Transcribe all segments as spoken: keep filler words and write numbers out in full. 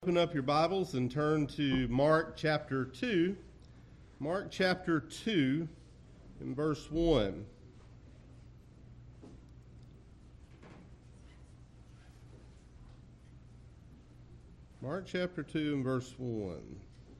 Open up your Bibles and turn to Mark chapter two. Mark chapter two and verse one. Mark chapter two and verse one.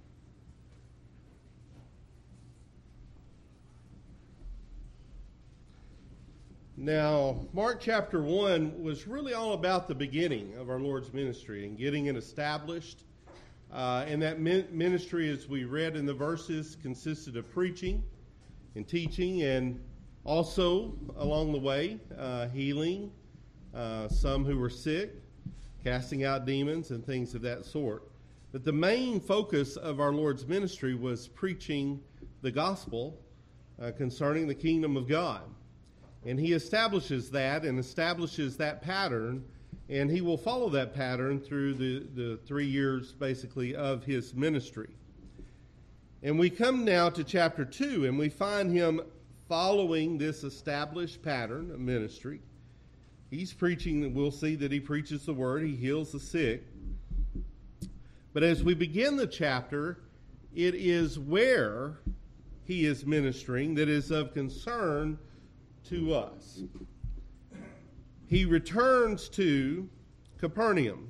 Now, Mark chapter one was really all about the beginning of our Lord's ministry and getting it established. Uh, and that ministry, as we read in the verses, consisted of preaching and teaching, and also, along the way, uh, healing uh, some who were sick, casting out demons, and things of that sort. But the main focus of our Lord's ministry was preaching the gospel uh, concerning the kingdom of God. And he establishes that and establishes that pattern, and he will follow that pattern through the, the three years, basically, of his ministry. And we come now to chapter two, and we find him following this established pattern of ministry. He's preaching, we'll see that he preaches the word, he heals the sick. But as we begin the chapter, it is where he is ministering that is of concern to us. He returns to Capernaum.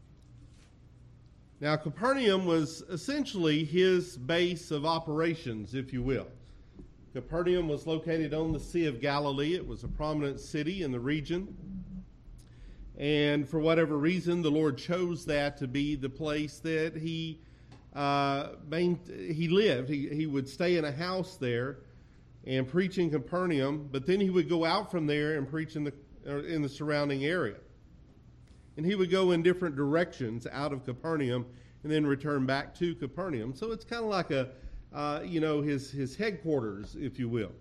Now, Capernaum was essentially his base of operations, if you will. Capernaum was located on the Sea of Galilee. It was a prominent city in the region. And for whatever reason, the Lord chose that to be the place that he uh, he lived. He, he would stay in a house there and preach in Capernaum, but then he would go out from there and preach in the in the surrounding area. And he would go in different directions out of Capernaum and then return back to Capernaum. So it's kind of like a, uh, you know, his, his headquarters, if you will.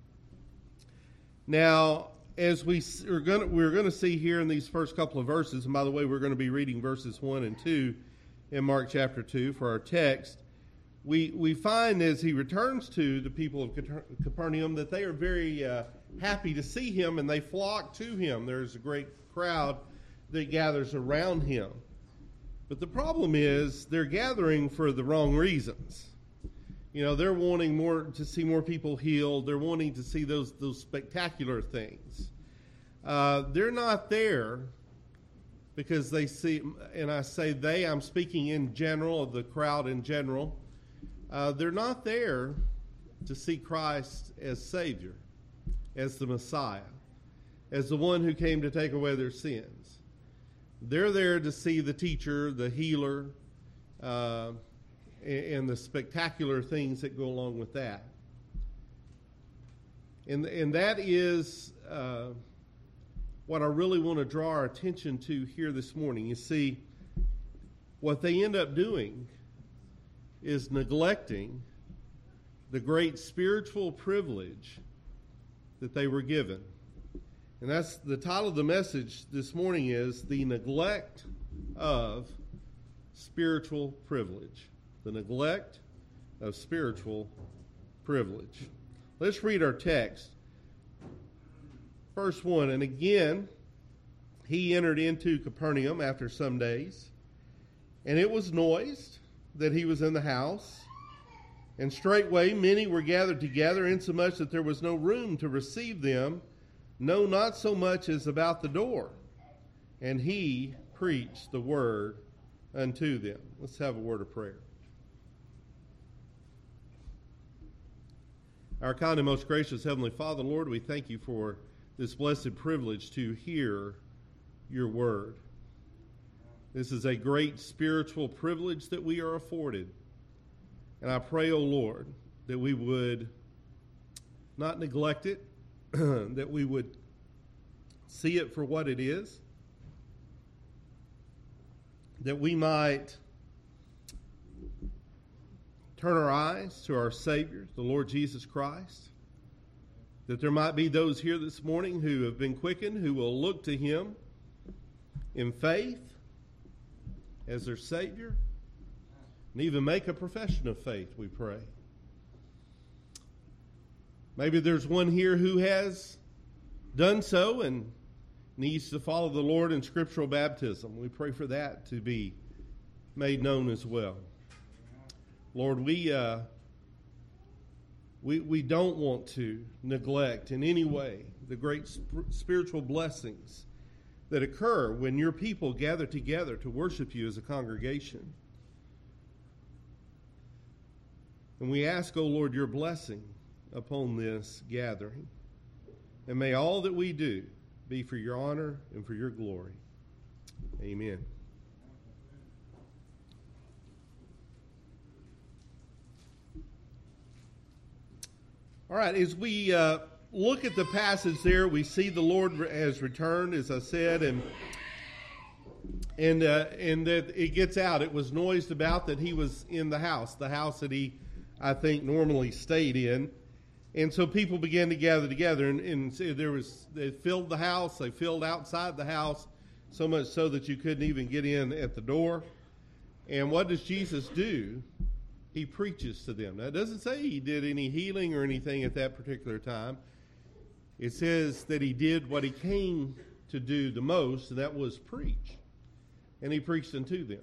Now, as we are going we're going to see here in these first couple of verses, and by the way, we're going to be reading verses one and two in Mark chapter two for our text. We we find as he returns to the people of Capernaum that they are very uh, happy to see him, and they flock to him. There's a great crowd that gathers around him. But the problem is they're gathering for the wrong reasons. You know, they're wanting more to see more people healed. They're wanting to see those those spectacular things. Uh, they're not there because they see, and I say they, I'm speaking in general of the crowd in general. Uh, they're not there to see Christ as Savior, as the Messiah, as the one who came to take away their sins. They're there to see the teacher, the healer, uh, and, and the spectacular things that go along with that. And, and that is uh, what I really want to draw our attention to here this morning. You see, what they end up doing is neglecting the great spiritual privilege that they were given. And that's the title of the message this morning is The Neglect of Spiritual Privilege. The neglect of spiritual privilege. Let's read our text. Verse one, and again, he entered into Capernaum after some days, and it was noised that he was in the house, and straightway many were gathered together, insomuch that there was no room to receive them, no, not so much as about the door. And he preached the word unto them. Let's have a word of prayer. Our kind and most gracious Heavenly Father, Lord, we thank you for this blessed privilege to hear your word. This is a great spiritual privilege that we are afforded. And I pray, O Lord, that we would not neglect it, that we would see it for what it is, that we might turn our eyes to our Savior, the Lord Jesus Christ, that there might be those here this morning who have been quickened, who will look to him in faith, as their Savior, and even make a profession of faith, we pray. Maybe there's one here who has done so and needs to follow the Lord in scriptural baptism. We pray for that to be made known as well. Lord, we uh, we we don't want to neglect in any way the great sp- spiritual blessings that occur when your people gather together to worship you as a congregation. And we ask, O Lord, your blessing upon this gathering. And may all that we do be for your honor and for your glory. Amen. All right, as we uh, look at the passage there, we see the Lord has returned, as I said, and and uh, and that it gets out. It was noised about that he was in the house, the house that he, I think, normally stayed in. And so people began to gather together, and, and there was they filled the house, they filled outside the house, so much so that you couldn't even get in at the door. And what does Jesus do? He preaches to them. Now, it doesn't say he did any healing or anything at that particular time. It says that he did what he came to do the most, and that was preach. And he preached unto them.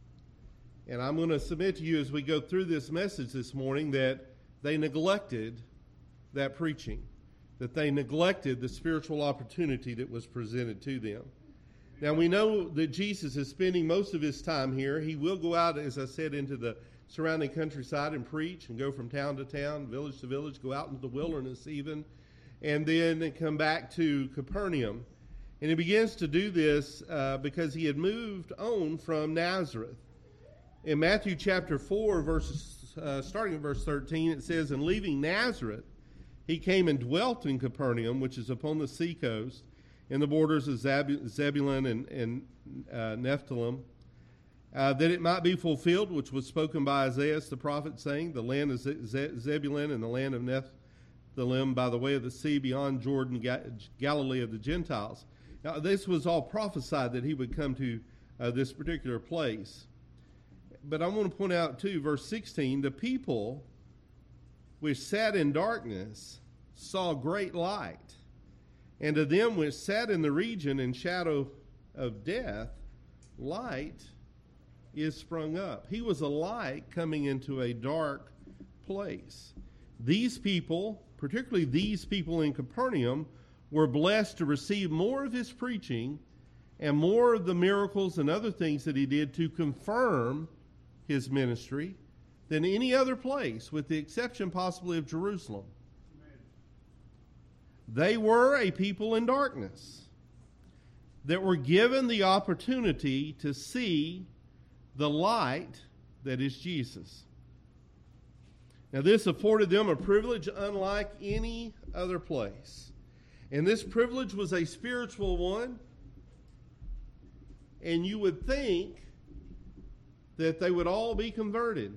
And I'm going to submit to you as we go through this message this morning that they neglected that preaching, that they neglected the spiritual opportunity that was presented to them. Now, we know that Jesus is spending most of his time here. He will go out, as I said, into the surrounding countryside and preach and go from town to town, village to village, go out into the wilderness even, and then come back to Capernaum. And he begins to do this uh, because he had moved on from Nazareth. In Matthew chapter four, verses, uh, starting at verse thirteen, it says, "And leaving Nazareth, he came and dwelt in Capernaum, which is upon the seacoast, in the borders of Zeb- Zebulun and, and uh, Nephthalim, Uh, that it might be fulfilled, which was spoken by Isaiah the prophet, saying, the land of Ze- Zebulun and the land of Nephthalim by the way of the sea beyond Jordan, Ga- Galilee of the Gentiles." Now, this was all prophesied that he would come to uh, this particular place. But I want to point out, too, verse sixteen, "The people which sat in darkness saw great light, and to them which sat in the region and shadow of death, light is sprung up." He was a light coming into a dark place. These people, particularly these people in Capernaum, were blessed to receive more of his preaching and more of the miracles and other things that he did to confirm his ministry than any other place, with the exception possibly of Jerusalem. Amen. They were a people in darkness that were given the opportunity to see the light that is Jesus. Now, this afforded them a privilege unlike any other place. And this privilege was a spiritual one. And you would think that they would all be converted.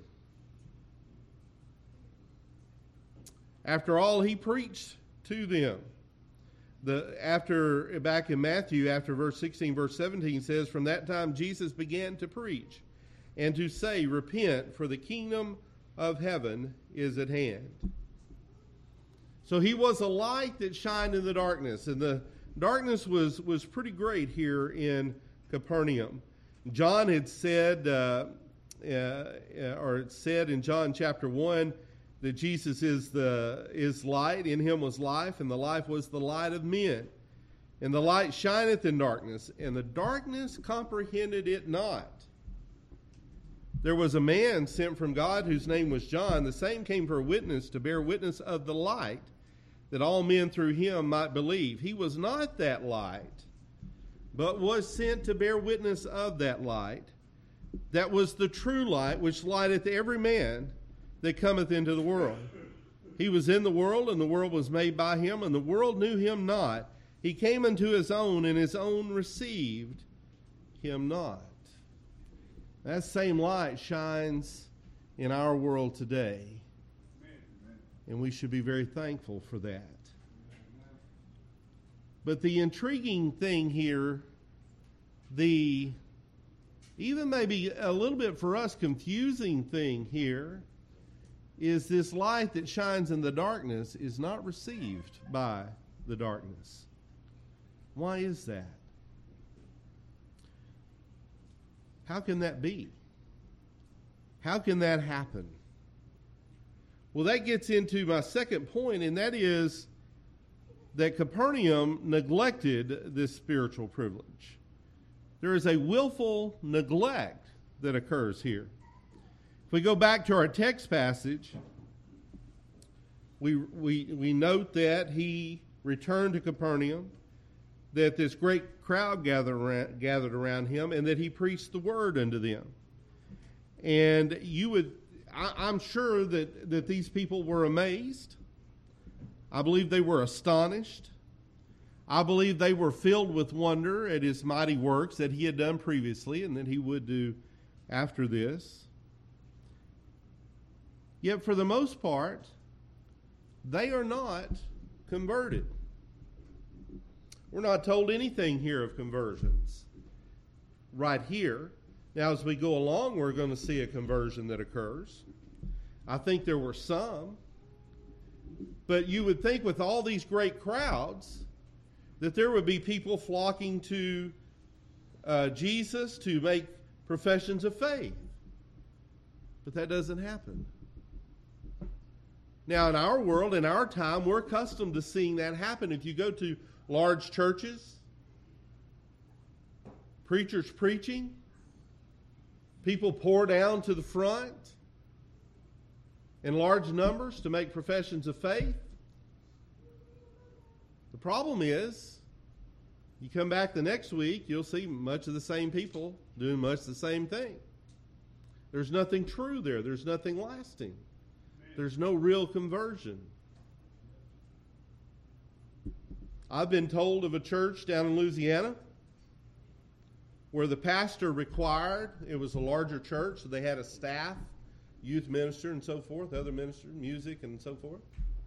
After all, he preached to them. The after back in Matthew, after verse sixteen, verse seventeen says, "From that time Jesus began to preach and to say, repent, for the kingdom of heaven is at hand." So he was a light that shined in the darkness, and the darkness was, was pretty great here in Capernaum. John had said, uh, uh, or it said in John chapter one, that Jesus is the is light, in him was life, and the life was the light of men. And the light shineth in darkness, and the darkness comprehended it not. There was a man sent from God whose name was John. The same came for a witness, to bear witness of the light, that all men through him might believe. He was not that light, but was sent to bear witness of that light. That was the true light, which lighteth every man that cometh into the world. He was in the world, and the world was made by him, and the world knew him not. He came unto his own, and his own received him not. That same light shines in our world today, and we should be very thankful for that. But the intriguing thing here, the even maybe a little bit for us confusing thing here, is this light that shines in the darkness is not received by the darkness. Why is that? How can that be? How can that happen? Well, that gets into my second point, and that is that Capernaum neglected this spiritual privilege. There is a willful neglect that occurs here. If we go back to our text passage, we, we, we note that he returned to Capernaum, that this great crowd gathered around, gathered around him, and that he preached the word unto them. And you would, I, I'm sure that, that these people were amazed. I believe they were astonished. I believe they were filled with wonder at his mighty works that he had done previously and that he would do after this. Yet for the most part, they are not converted. We're not told anything here of conversions right here. Now, as we go along, we're going to see a conversion that occurs. I think there were some. But you would think with all these great crowds that there would be people flocking to uh, Jesus to make professions of faith. But that doesn't happen. Now, in our world, in our time, we're accustomed to seeing that happen. If you go to large churches, preachers preaching, people pour down to the front in large numbers to make professions of faith. The problem is, you come back the next week, you'll see much of the same people doing much the same thing. There's nothing true there. There's nothing lasting. There's no real conversion. I've been told of a church down in Louisiana where the pastor required, it was a larger church, so they had a staff, youth minister and so forth, other ministers, music and so forth.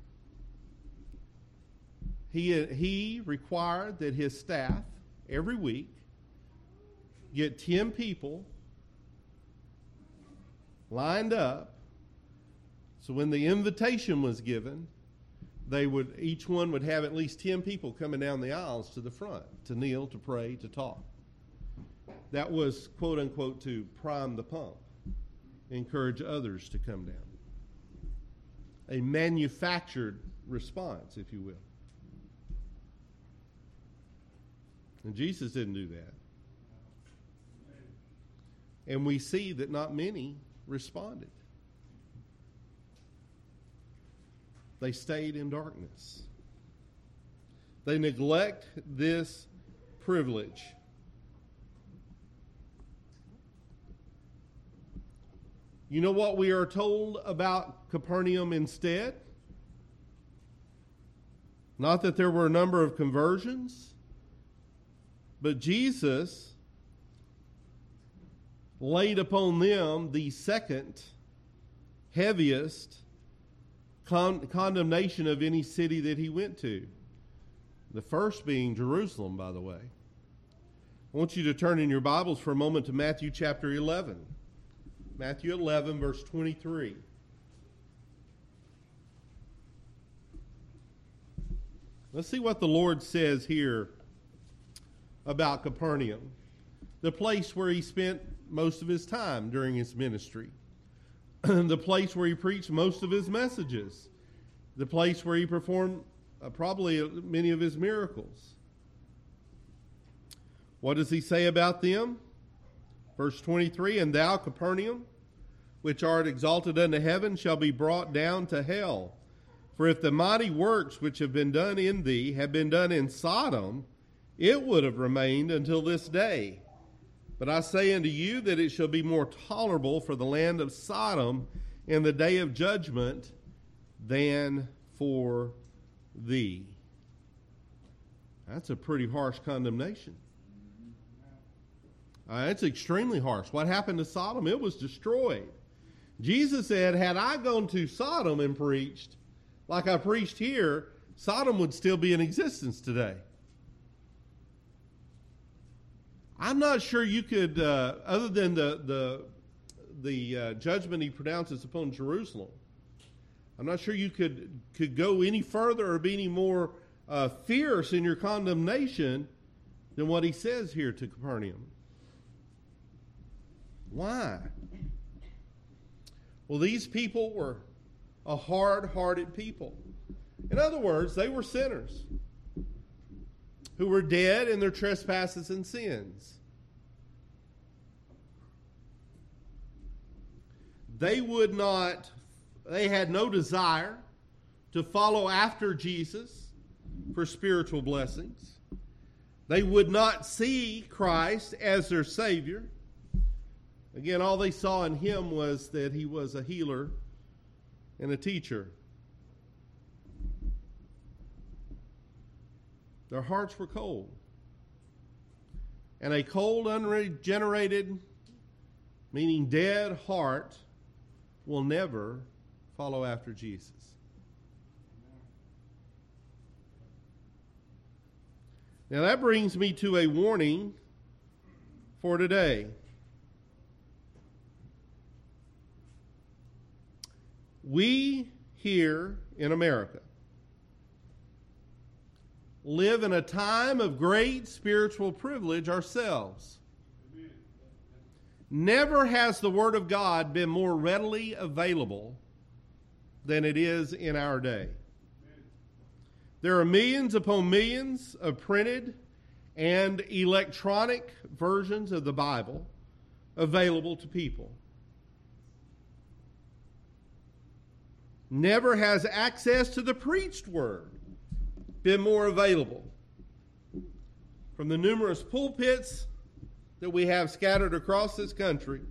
He, he required that his staff every week get ten people lined up, so when the invitation was given, they would each one would have at least ten people coming down the aisles to the front to kneel, to pray, to talk. That was, quote unquote, to prime the pump, encourage others to come down. A manufactured response, if you will. And Jesus didn't do that. And we see that not many responded. They stayed in darkness. They neglect this privilege. You know what we are told about Capernaum instead? Not that there were a number of conversions, but Jesus laid upon them the second heaviest con- condemnation of any city that he went to. The first being Jerusalem, by the way. I want you to turn in your Bibles for a moment to Matthew chapter eleven. Matthew eleven, verse twenty-three. Let's see what the Lord says here about Capernaum, the place where he spent most of his time during his ministry, the place where he preached most of his messages, the place where he performed uh, probably many of his miracles. What does he say about them? Verse twenty-three, and thou, Capernaum, which art exalted unto heaven, shall be brought down to hell. For if the mighty works which have been done in thee had been done in Sodom, it would have remained until this day. But I say unto you that it shall be more tolerable for the land of Sodom in the day of judgment than for thee. That's a pretty harsh condemnation. Uh, it's extremely harsh. What happened to Sodom? It was destroyed. Jesus said, had I gone to Sodom and preached like I preached here, Sodom would still be in existence today. I'm not sure you could, uh, other than the the, the uh, judgment he pronounces upon Jerusalem, I'm not sure you could, could go any further or be any more uh, fierce in your condemnation than what he says here to Capernaum. Why? Well, these people were a hard-hearted people. In other words, they were sinners who were dead in their trespasses and sins. They would not, they had no desire to follow after Jesus for spiritual blessings. They would not see Christ as their Savior. Again, all they saw in him was that he was a healer and a teacher. Their hearts were cold. And a cold, unregenerated, meaning dead heart will never follow after Jesus. Now that brings me to a warning for today. We here in America live in a time of great spiritual privilege ourselves. Amen. Never has the Word of God been more readily available than it is in our day. Amen. There are millions upon millions of printed and electronic versions of the Bible available to people. Never has access to the preached Word been more available. From the numerous pulpits that we have scattered across this country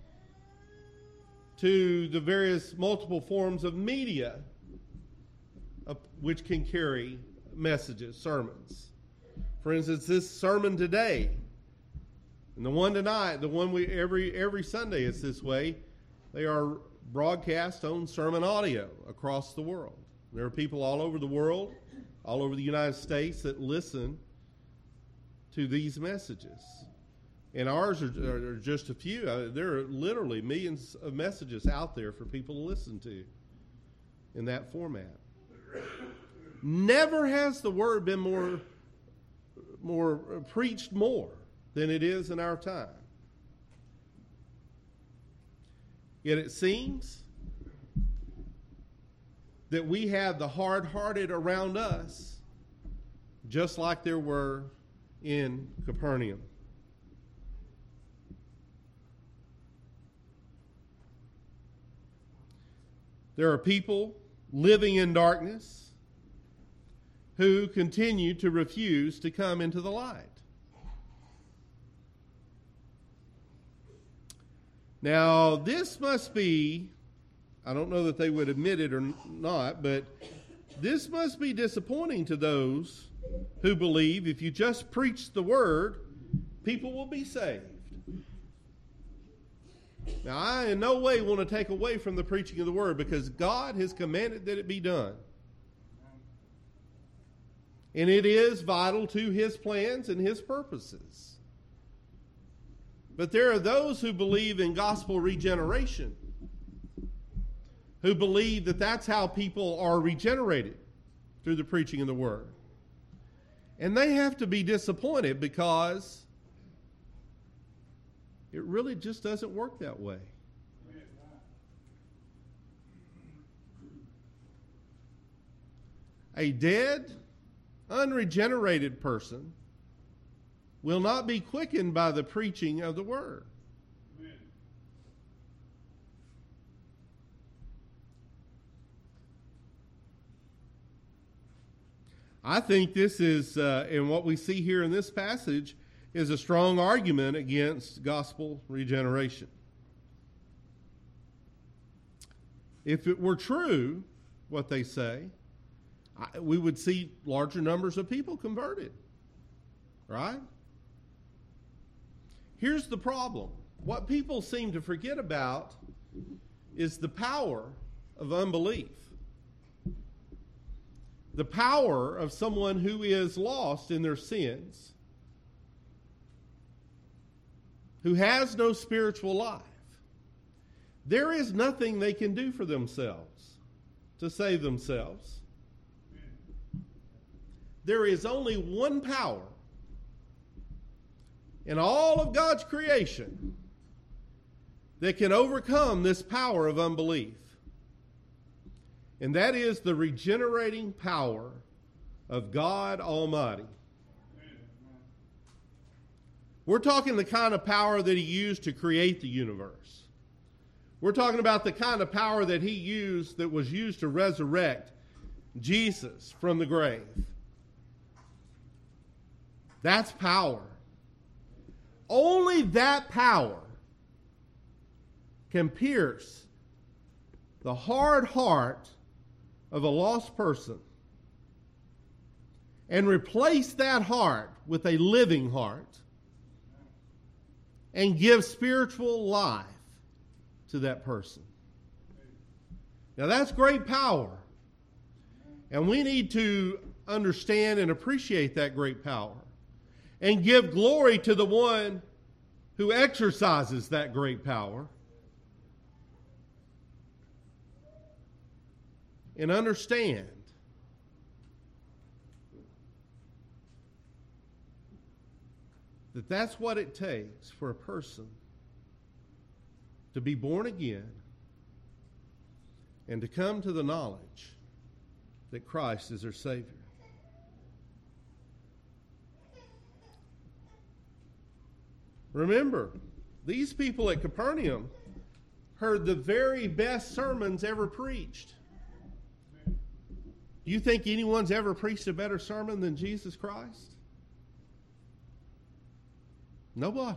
to the various multiple forms of media uh, which can carry messages, sermons. For instance, this sermon today and the one tonight, the one we every every Sunday is this way, they are broadcast on sermon audio across the world. There are people all over the world, all over the United States, that listen to these messages. And ours are, are just a few. Uh, there are literally millions of messages out there for people to listen to in that format. Never has the Word been more, more preached more than it is in our time. Yet it seems that we have the hard-hearted around us, just like there were in Capernaum. There are people living in darkness who continue to refuse to come into the light. Now, this must be, I don't know that they would admit it or not, but this must be disappointing to those who believe if you just preach the Word, people will be saved. Now, I in no way want to take away from the preaching of the Word, because God has commanded that it be done. And it is vital to His plans and His purposes. But there are those who believe in gospel regeneration, who believe that that's how people are regenerated, through the preaching of the Word. And they have to be disappointed, because it really just doesn't work that way. A dead, unregenerated person will not be quickened by the preaching of the Word. Amen. I think this is, uh, and what we see here in this passage, is a strong argument against gospel regeneration. If it were true, what they say, I, we would see larger numbers of people converted, right? Here's the problem. What people seem to forget about is the power of unbelief. The power of someone who is lost in their sins, who has no spiritual life. There is nothing they can do for themselves to save themselves. There is only one power in all of God's creation that can overcome this power of unbelief. And that is the regenerating power of God Almighty. We're talking the kind of power that he used to create the universe. We're talking about the kind of power that he used, that was used to resurrect Jesus from the grave. That's power. Only that power can pierce the hard heart of a lost person and replace that heart with a living heart and give spiritual life to that person. Now that's great power. And we need to understand and appreciate that great power and give glory to the one who exercises that great power. And understand that that's what it takes for a person to be born again and to come to the knowledge that Christ is their Savior. Remember, these people at Capernaum heard the very best sermons ever preached. Do you think anyone's ever preached a better sermon than Jesus Christ? Nobody.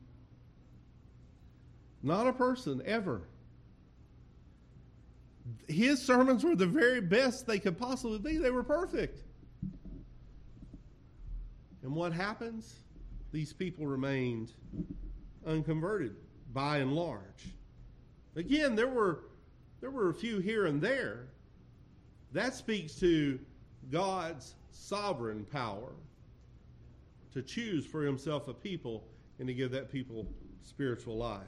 Not a person ever. His sermons were the very best they could possibly be. They were perfect. And what happens? These people remained unconverted by and large. Again, there were there were a few here and there. That speaks to God's sovereign power to choose for himself a people and to give that people spiritual life.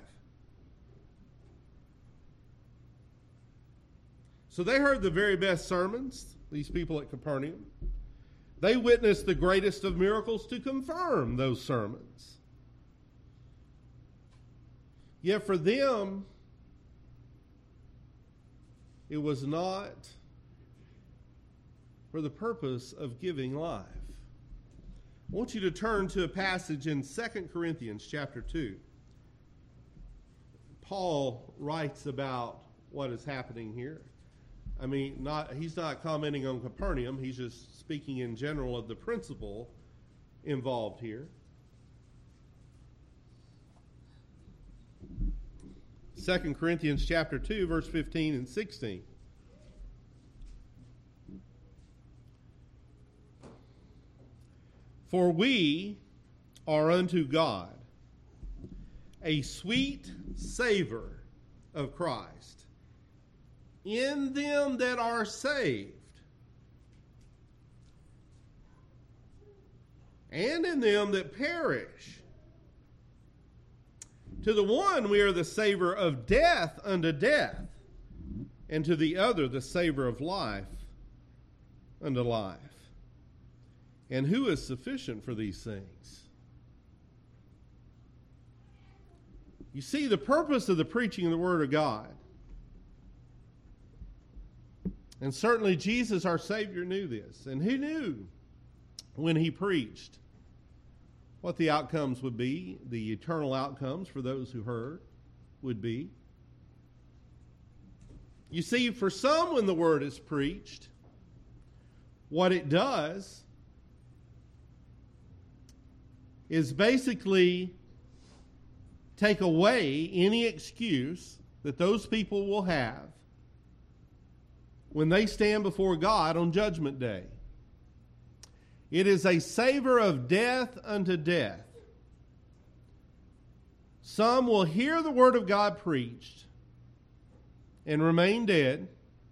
So they heard the very best sermons, these people at Capernaum. They witnessed the greatest of miracles to confirm those sermons. Yet for them, it was not for the purpose of giving life. I want you to turn to a passage in Second Corinthians chapter two. Paul writes about what is happening here. I mean, not he's not commenting on Capernaum. He's just speaking in general of the principle involved here. Second Corinthians chapter two, verse fifteen and sixteen. For we are unto God a sweet savor of Christ in them that are saved, and in them that perish. To the one we are the savor of death unto death, and to the other the savor of life unto life. And who is sufficient for these things? You see, the purpose of the preaching of the Word of God, and certainly Jesus, our Savior, knew this. And he knew when he preached what the outcomes would be, the eternal outcomes for those who heard would be. You see, for some, when the Word is preached, what it does is basically take away any excuse that those people will have when they stand before God on Judgment Day. It is a savor of death unto death. Some will hear the Word of God preached and remain dead,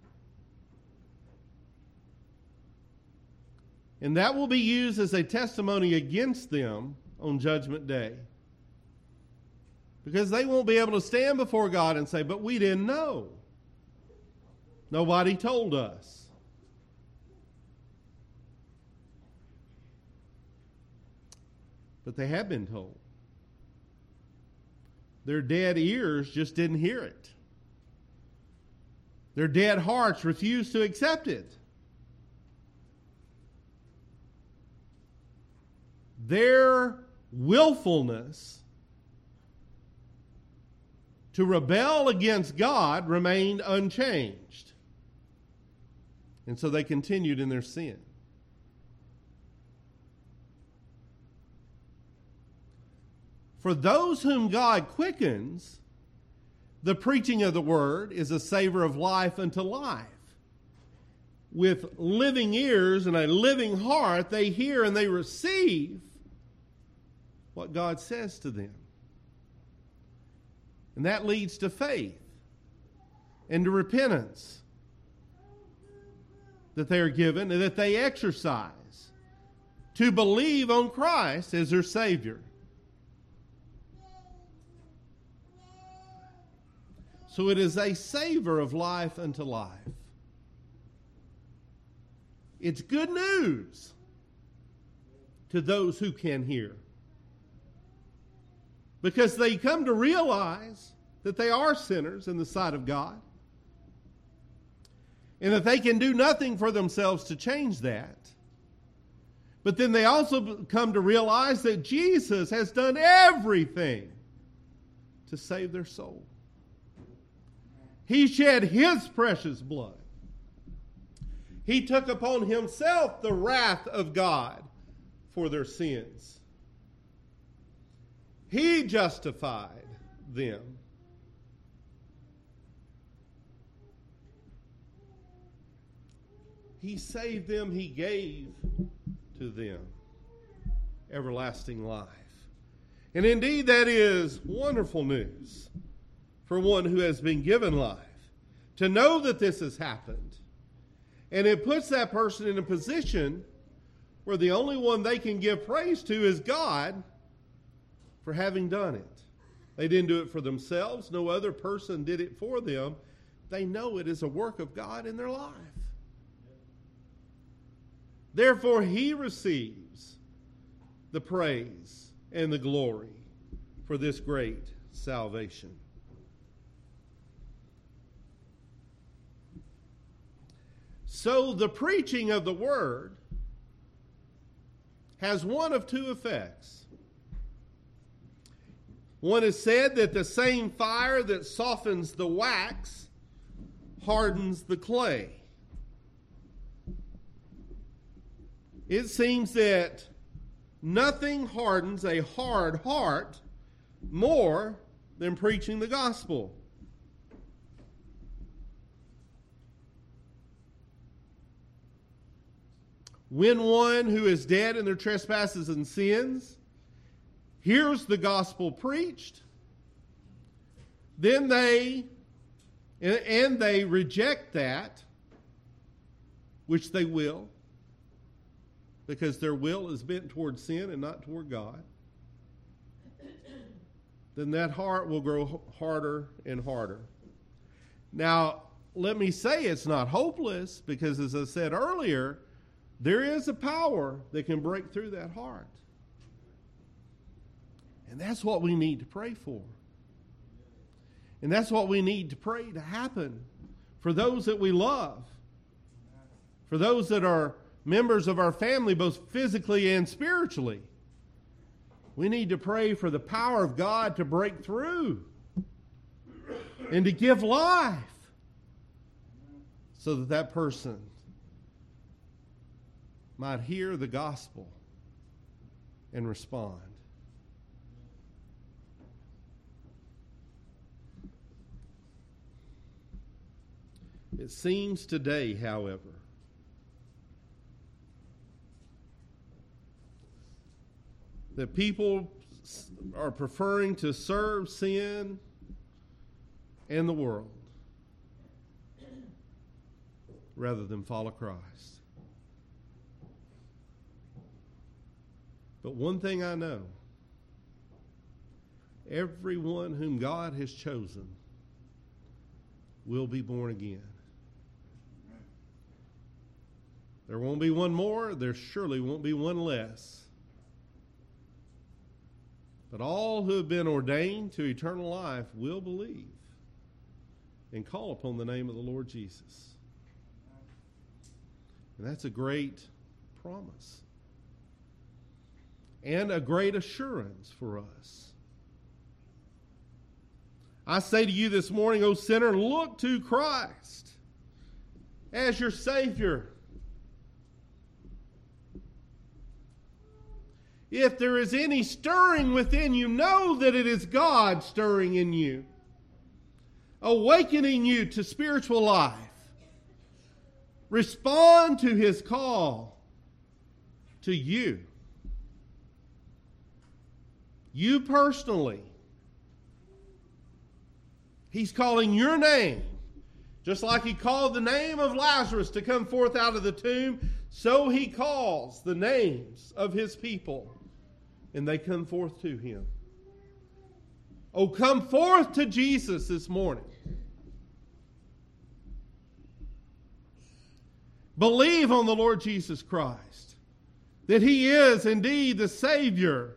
and that will be used as a testimony against them on Judgment Day. Because they won't be able to stand before God and say, but we didn't know. Nobody told us. But they have been told. Their dead ears just didn't hear it. Their dead hearts refused to accept it. Their willfulness to rebel against God remained unchanged. And so they continued in their sin. For those whom God quickens, the preaching of the word is a savor of life unto life. With living ears and a living heart, they hear and they receive what God says to them. And that leads to faith and to repentance that they are given and that they exercise to believe on Christ as their Savior. So it is a savor of life unto life. It's good news to those who can hear, because they come to realize that they are sinners in the sight of God, and that they can do nothing for themselves to change that. But then they also come to realize that Jesus has done everything to save their soul. He shed His precious blood. He took upon Himself the wrath of God for their sins. He justified them. He saved them. He gave to them everlasting life. And indeed, that is wonderful news for one who has been given life, to know that this has happened. And it puts that person in a position where the only one they can give praise to is God for having done it. They didn't do it for themselves. No other person did it for them. They know it is a work of God in their life. Therefore, He receives the praise and the glory for this great salvation. So the preaching of the word has one of two effects. One is said that the same fire that softens the wax hardens the clay. It seems that nothing hardens a hard heart more than preaching the gospel. When one who is dead in their trespasses and sins hears the gospel preached, then they, and they reject that, which they will, because their will is bent toward sin and not toward God, then that heart will grow harder and harder. Now, let me say it's not hopeless, because as I said earlier, there is a power that can break through that heart. And that's what we need to pray for. And that's what we need to pray to happen for those that we love, for those that are members of our family, both physically and spiritually. We need to pray for the power of God to break through and to give life so that that person might hear the gospel and respond. It seems today, however, that people are preferring to serve sin and the world rather than follow Christ. But one thing I know, everyone whom God has chosen will be born again. There won't be one more, there surely won't be one less. But all who have been ordained to eternal life will believe and call upon the name of the Lord Jesus. And that's a great promise and a great assurance for us. I say to you this morning, O sinner, look to Christ as your Savior. If there is any stirring within you, know that it is God stirring in you, awakening you to spiritual life. Respond to His call to you. You personally. He's calling your name. Just like He called the name of Lazarus to come forth out of the tomb, so He calls the names of His people, and they come forth to Him. Oh, come forth to Jesus this morning. Believe on the Lord Jesus Christ, that He is indeed the Savior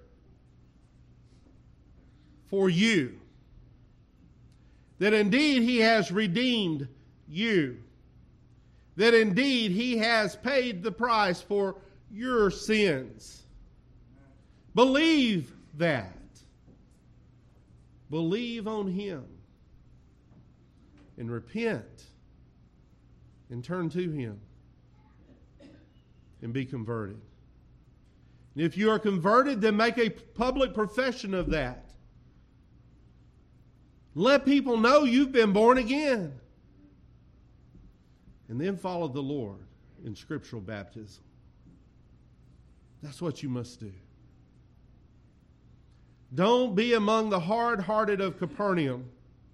for you, that indeed He has redeemed you, that indeed He has paid the price for your sins. Believe that. Believe on Him and repent and turn to Him and be converted. And if you are converted, then make a public profession of that. Let people know you've been born again. And then follow the Lord in scriptural baptism. That's what you must do. Don't be among the hard-hearted of Capernaum,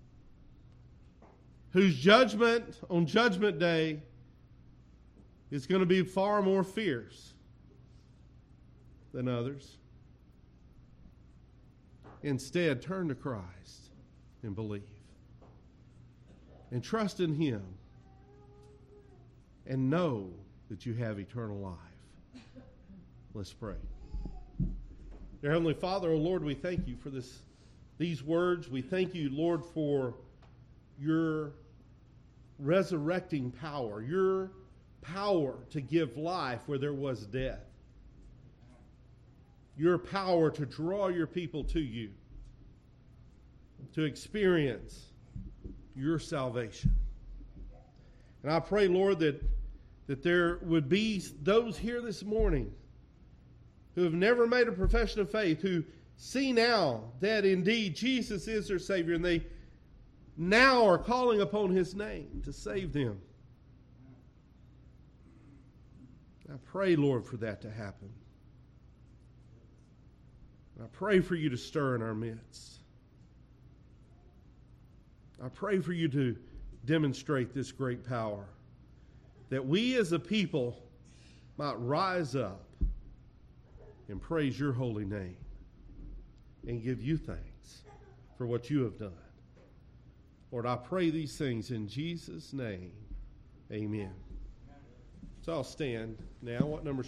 whose judgment on Judgment Day is going to be far more fierce than others. Instead, turn to Christ and believe. And trust in Him. And know that you have eternal life. Let's pray. Dear Heavenly Father, O Lord, we thank You for this, these words. We thank You, Lord, for Your resurrecting power, Your power to give life where there was death, Your power to draw Your people to You, to experience Your salvation. And I pray, Lord, that, that there would be those here this morning who have never made a profession of faith, who see now that indeed Jesus is their Savior, and they now are calling upon His name to save them. I pray, Lord, for that to happen. I pray for You to stir in our midst. I pray for You to demonstrate this great power, that we as a people might rise up and praise Your holy name and give You thanks for what You have done. Lord, I pray these things in Jesus' name. Amen. So I'll stand now. What number